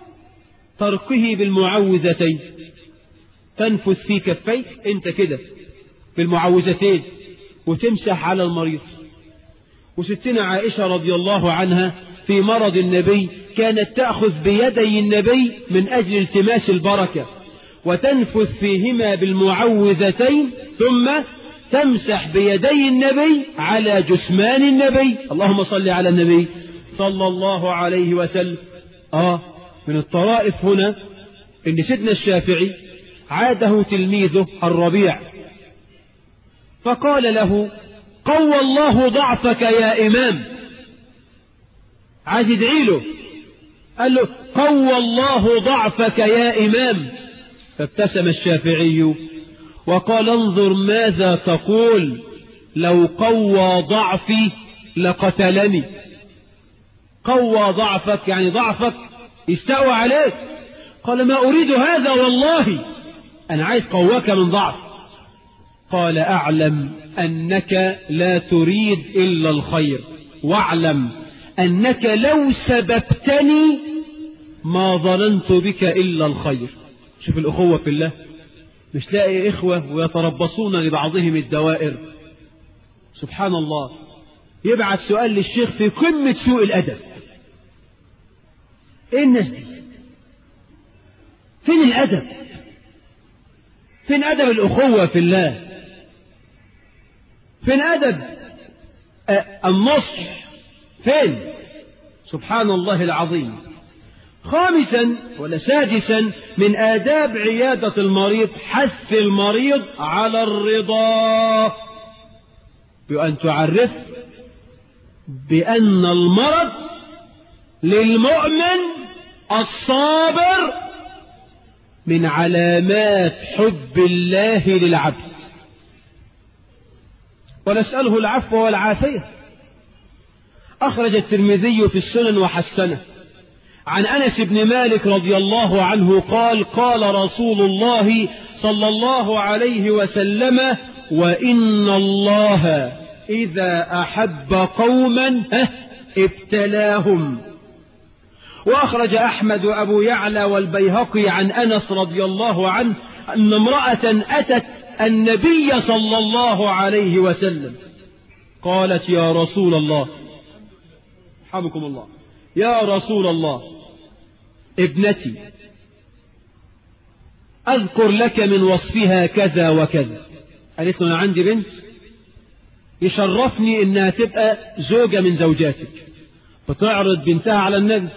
Speaker 1: تركه بالمعوذتين، تنفث في كفيك انت كده بالمعوذتين وتمسح على المريض. وستنا عائشة رضي الله عنها في مرض النبي كانت تأخذ بيدي النبي من أجل التماس البركة، وتنفث فيهما بالمعوذتين ثم تمسح بيدي النبي على جثمان النبي. اللهم صل على النبي صلى الله عليه وسلم. آه من الطرائف هنا إن سيدنا الشافعي عاده تلميذه الربيع فقال له: قوى الله ضعفك يا إمام. عايز يدعي له، قال له: قوى الله ضعفك يا إمام. فابتسم الشافعي وقال: انظر ماذا تقول، لو قوى ضعفي لقتلني. قوى ضعفك يعني ضعفك استوى عليك. قال: ما أريد هذا والله، أنا عايز قواك من ضعف. قال: أعلم أنك لا تريد إلا الخير، واعلم أنك لو سببتني ما ظننت بك إلا الخير. شوف الأخوة في الله، مش لاقي إخوة ويتربصون لبعضهم الدوائر. سبحان الله، يبعث سؤال للشيخ في قمة سوء الأدب. إيه الناس دي؟ فين الأدب؟ فين أدب الأخوة في الله؟ فين أدب النصح؟ فين؟ سبحان الله العظيم. خامسا ولا سادسا من آداب عيادة المريض حث المريض على الرضا، بأن تعرف بأن المرض للمؤمن الصابر من علامات حب الله للعبد، ونسأله العفو والعافية. أخرج الترمذي في السنن وحسنه عن أنس بن مالك رضي الله عنه قال: قال رسول الله صلى الله عليه وسلم: وإن الله إذا أحب قوما ابتلاهم. وأخرج أحمد وأبو يعلى والبيهقي عن أنس رضي الله عنه أن امرأة أتت النبي صلى الله عليه وسلم قالت: يا رسول الله، رحمكم الله، يا رسول الله، ابنتي أذكر لك من وصفها كذا وكذا. قالت له: أنا عندي بنت يشرفني إنها تبقى زوجة من زوجاتك، فتعرض بنتها على النبي.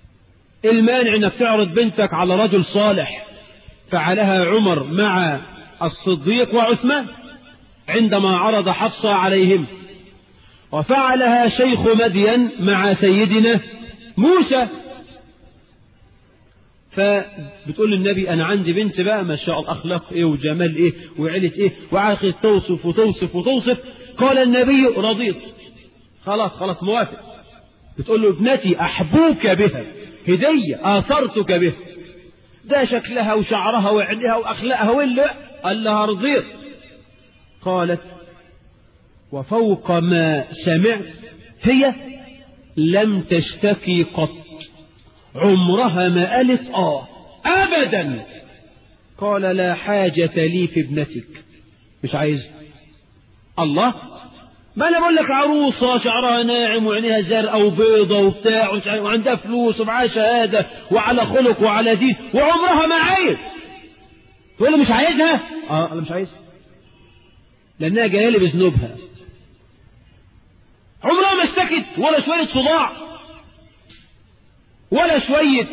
Speaker 1: المانع إنك تعرض بنتك على رجل صالح؟ فعلها عمر مع الصديق وعثمان عندما عرض حفصة عليهم، وفعلها شيخ مدين مع سيدنا موسى. فبتقول للنبي أنا عندي بنت بقى ما شاء الله أخلاق إيه وجمال إيه وعيلة إيه وعاقل، توصف وتوصف وتوصف. قال النبي رضيت، خلاص خلاص موافق. بتقول له ابنتي أحبوك بها هدية آثرتك بها، ده شكلها وشعرها وعينها وأخلاقها ولا. قال لها رضيت. قالت وفوق ما سمعت هي لم تشتكي قط، عمرها ما قالت آه أبدا. قال لا حاجة لي في ابنتك، مش عايز. الله، ما انا بقول لك عروسة شعرها ناعم وعينيها زرقاء وبيضة وبتاع وعندها فلوس ومعاها شهادة وعلى خلق وعلى دين وعمرها ما عايز، تقول لي مش عايزها؟ اه انا مش عايزها لانها جايه لي بذنوبها. عمرها ما اشتكت ولا شوية صداع ولا شوية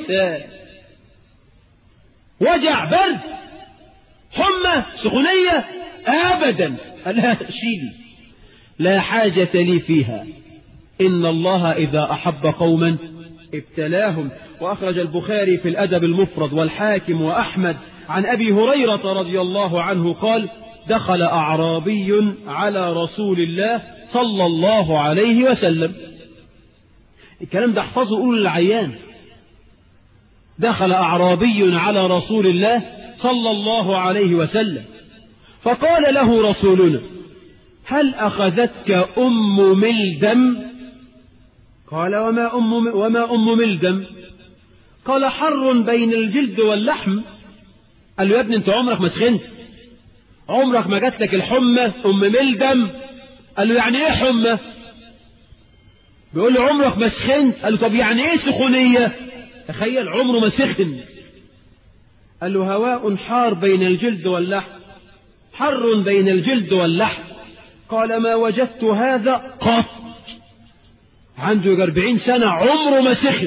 Speaker 1: وجع برد حمى سخونية أبدا. لا شيلي، لا حاجة لي فيها، إن الله إذا أحب قوما ابتلاهم. وأخرج البخاري في الأدب المفرد والحاكم وأحمد عن أبي هريرة رضي الله عنه قال دخل أعرابي على رسول الله صلى الله عليه وسلم. الكلام ده احفظه قولوا للعيان. دخل أعرابي على رسول الله صلى الله عليه وسلم فقال له رسولنا هل أخذتك أم ملدم؟ قال وما أم, وما أم ملدم؟ قال حر بين الجلد واللحم. قال له يا ابني انت عمرك ما سخنت، عمرك ما جات لك الحمى أم ملدم. قال له يعني ايه حمى؟ بيقول له عمرك ما سخنت. قال له طب يعني ايه سخونية؟ تخيل عمره ما سخن. قال له هواء حار بين الجلد واللحم، حر بين الجلد واللحم. قال ما وجدت هذا قط، عنده أربعين سنة عمره ما سخن.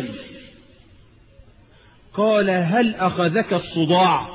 Speaker 1: قال هل أخذك الصداع؟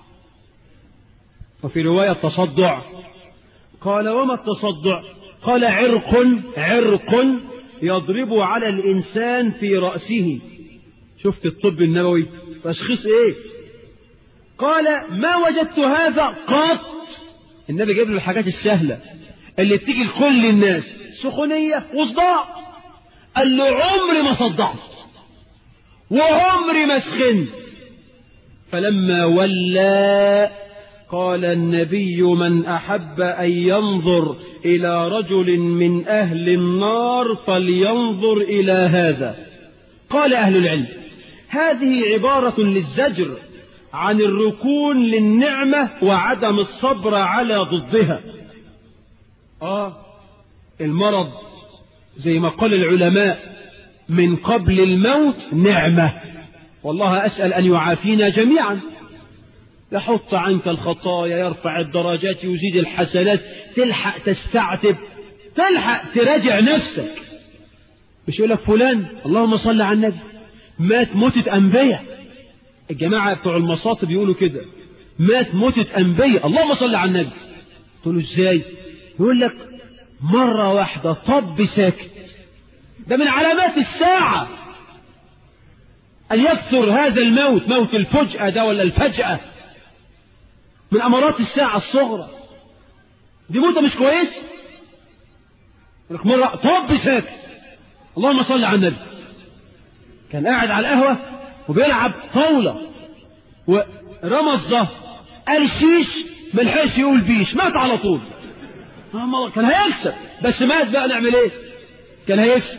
Speaker 1: وفي رواية تصدع. قال وما التصدع؟ قال عرق عرق يضرب على الإنسان في رأسه. شفت الطب النبوي تشخيص ايه؟ قال ما وجدت هذا قط. النبي جايب له الحاجات السهلة اللي بتيجي لكل الناس، سخونية وصداع. قال له عمري ما صدعت وعمري ما سخنت. فلما ولى قال النبي من أحب أن ينظر إلى رجل من أهل النار فلينظر إلى هذا. قال أهل العلم هذه عبارة للزجر عن الركون للنعمة وعدم الصبر على ضدها. آه المرض زي ما قال العلماء من قبل الموت نعمة، والله أسأل أن يعافينا جميعا. يحط عنك الخطايا، يرفع الدرجات، يزيد الحسنات، تلحق تستعتب، تلحق تراجع نفسك. مش يقول لك فلان اللهم صل على النبي مات موتة أنبياء. الجماعة بتوع المصاطب يقولوا كده مات موتة أنبياء اللهم صل على النبي. تقول له ازاي؟ يقول لك مرة واحدة طب ساكت. ده من علامات الساعة أن يكثر هذا الموت، موت الفجأة ده ولا الفجأة، من أمارات الساعة الصغرى. دي موتة مش كويس. يقول لك مرة طب ساكت اللهم صل على النبي. كان قاعد على القهوة وبيلعب طاولة ورمى الظهر، قال شيش ملحقش يقول بيش، مات على طول. كان هيكسب بس مات بقى، نعمل ايه؟ كان هيكسب.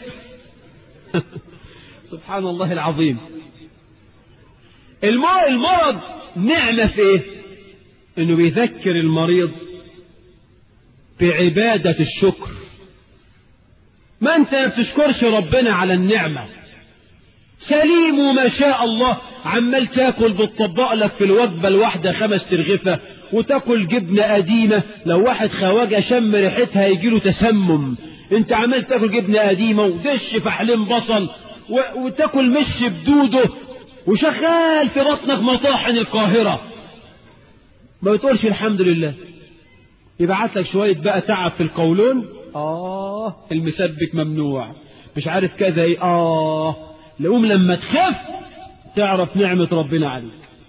Speaker 1: سبحان الله العظيم. المرض نعمة في ايه؟ انه بيذكر المريض بعبادة الشكر. ما انت بتشكرش ربنا على النعمة، سليم وما شاء الله، عمال تاكل بتطبق لك في الوجبة الواحدة خمس ترغفة وتاكل جبنة قديمة، لو واحد خواجة شم ريحتها يجيله تسمم. انت عمال تاكل جبنة قديمة ودش فحلين بصل وتاكل مش بدوده وشغال في بطنك مطاحن القاهرة. ما بتقولش الحمد لله، يبعت لك شوية بقى تعب في القولون، آه المسبك ممنوع، مش عارف كذا ايه، آه لقوم لما تخف تعرف نعمة ربنا عليك.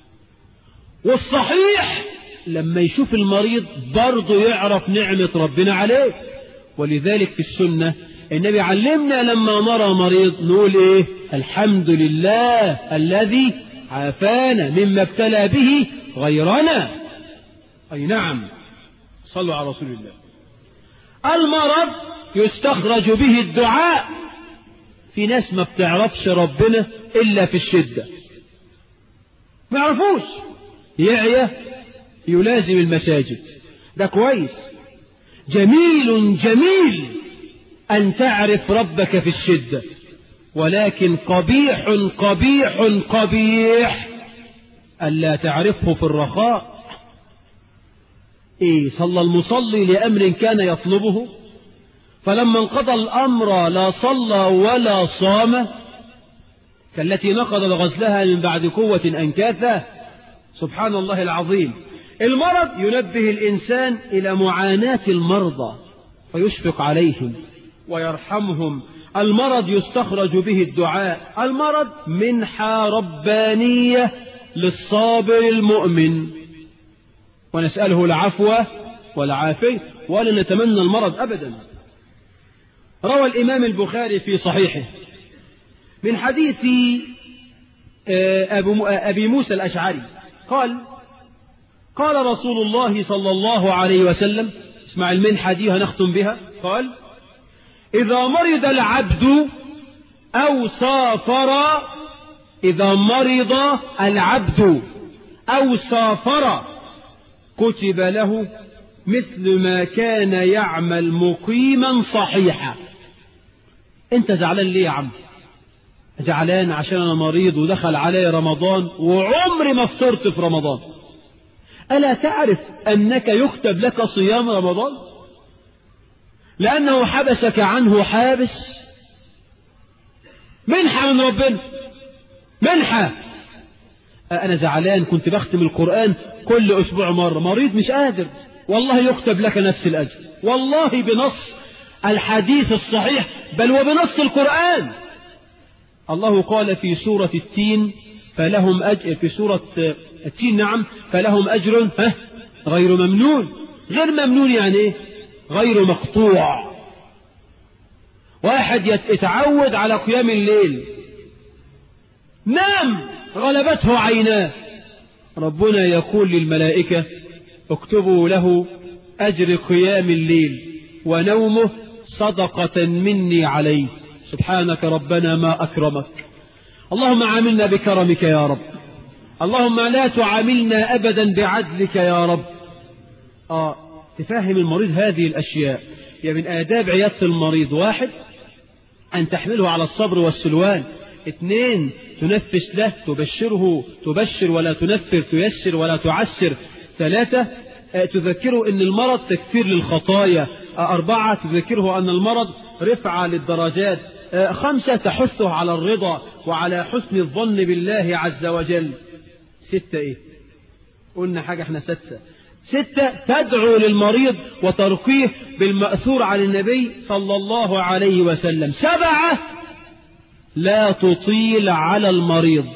Speaker 1: والصحيح لما يشوف المريض برضه يعرف نعمة ربنا عليه. ولذلك في السنة النبي علمنا لما نرى مريض نقول ايه؟ الحمد لله الذي عافانا مما ابتلى به غيرنا. اي نعم، صلوا على رسول الله. المرض يستخرج به الدعاء. في ناس ما بتعرفش ربنا إلا في الشدة، ما يعرفوش، يعيا يلازم المساجد، ده كويس، جميل جميل أن تعرف ربك في الشدة، ولكن قبيح قبيح قبيح ألا تعرفه في الرخاء. إيه؟ صلى المصلي لأمر كان يطلبه، فلما انقضى الأمر لا صلى ولا صام، كالتي نقض غزلها من بعد قوة أنكاثا. سبحان الله العظيم. المرض ينبه الإنسان إلى معاناة المرضى فيشفق عليهم ويرحمهم. المرض يستخرج به الدعاء. المرض منحة ربانية للصابر المؤمن، ونسأله العفو والعافية ولا نتمنى المرض أبدا. روى الإمام البخاري في صحيحه من حديث أبي موسى الأشعري قال قال رسول الله صلى الله عليه وسلم، اسمع المنحة دي هنختم بها، قال: إذا مرض العبد أو سافر إذا مرض العبد أو سافر كتب له مثل ما كان يعمل مقيما صحيحا. انت زعلان ليه يا عم؟ زعلان عشان انا مريض ودخل علي رمضان وعمري ما فطرت في رمضان. ألا تعرف أنك يكتب لك صيام رمضان لأنه حبسك عنه حابس؟ منحة من ربنا، منحة. أنا زعلان كنت بختم القرآن كل أسبوع مرة، مريض مش قادر، والله يكتب لك نفس الأجر، والله بنص الحديث الصحيح بل وبنص القرآن. الله قال في سورة التين فلهم أجر، في سورة التين نعم، فلهم أجر ها غير ممنون. غير ممنون يعني إيه؟ غير مقطوع. واحد يتعود على قيام الليل، نام غلبته عيناه، ربنا يقول للملائكة: اكتبوا له أجر قيام الليل ونومه صدقة مني عليه. سبحانك ربنا ما أكرمك. اللهم عاملنا بكرمك يا رب، اللهم لا تعاملنا أبدا بعدلك يا رب. آه تفهم المريض هذه الأشياء. يا من آداب عيادة المريض: واحد، أن تحمله على الصبر والسلوان. اثنين، تنفس له، تبشره، تبشر ولا تنفر، تيسر ولا تعسر. ثلاثة، تذكره أن المرض تكفير للخطايا. أربعة، تذكره أن المرض رفعة للدرجات. خمسة، تحثه على الرضا وعلى حسن الظن بالله عز وجل. ستة إيه؟ قلنا حاجة احنا ستة. ستة، تدعو للمريض وترقيه بالمأثور عن النبي صلى الله عليه وسلم. سبعة، لا تطيل على المريض.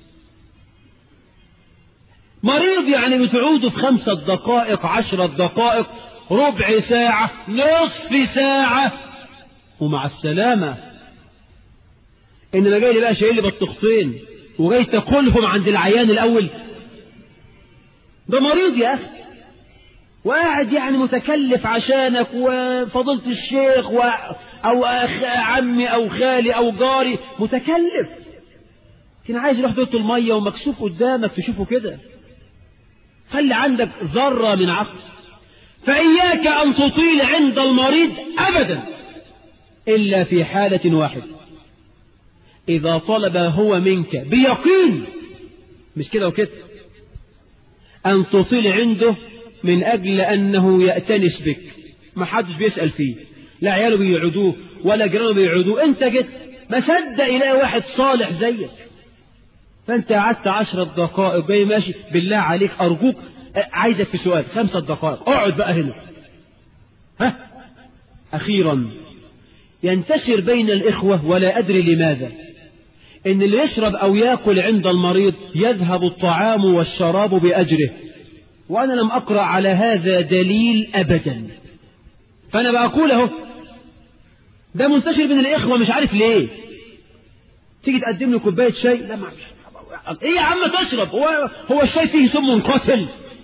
Speaker 1: مريض يعني بتعوده في خمسة دقائق، عشرة دقائق، ربع ساعة، نصف ساعة، ومع السلامة. إنما جاي لي بقى شايل لي بطختين وجاي تاكلهم عند العيان الأول، ده مريض يا أخي، وقاعد يعني متكلف عشانك وفضيلة الشيخ و... أو أخ... عمي أو خالي أو جاري متكلف، كان عايز يروح دورة المية ومكشوف قدامك تشوفه كده. خلي عندك ذرة من عقل. فإياك أن تطيل عند المريض أبدا إلا في حالة واحدة: إذا طلب هو منك بيقين، مش كده وكده، أن تطيل عنده من أجل أنه يأتنس بك، ما حدش بيسأل فيه، لا عياله بيعودوه ولا جيرانه بيعودوه، أنت جيت ما صدق إلى واحد صالح زيك، فأنت قعدت عشرة دقائق جاي ماشي. بالله عليك أرجوك عايزك في سؤال خمسة دقائق، اقعد بقى هنا. ها أخيرا ينتشر بين الإخوة ولا أدري لماذا إن اللي يشرب أو يأكل عند المريض يذهب الطعام والشراب بأجره، وأنا لم أقرأ على هذا دليل أبدا، فأنا بقوله ده منتشر بين الإخوة مش عارف ليه. تيجي تقدم له كوباية شاي، لا ما إيه يا عم تشرب، هو هو الشاي فيه سم قاتل؟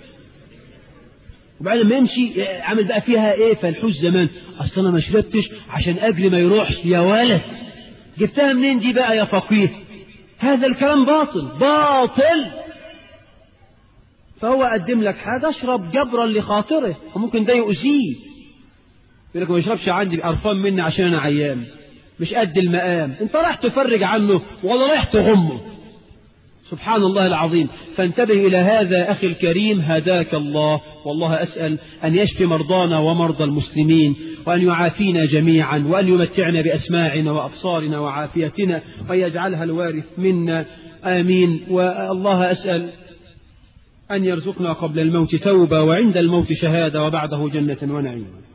Speaker 1: وبعدين ما يمشي عامل بقى فيها ايه فالحوش زمان، اصل انا ما شربتش عشان اجري ما يروحش. يا ولد جبتها منين دي بقى يا فقيه؟ هذا الكلام باطل باطل. فهو قدم لك حاجه اشرب جبرا لخاطره، وممكن ده يؤذيه، يقول لك ما يشربش عندي قرفان مني عشان انا عيان مش قد المقام. انت رايح تفرج عنه ولا رايح تغمه؟ سبحان الله العظيم. فانتبه إلى هذا أخي الكريم هداك الله. والله أسأل أن يشفي مرضانا ومرضى المسلمين، وأن يعافينا جميعا، وأن يمتعنا بأسماعنا وأبصارنا وعافيتنا، وأن يجعلها الوارث منا، آمين. والله أسأل أن يرزقنا قبل الموت توبة، وعند الموت شهادة، وبعده جنة ونعيم.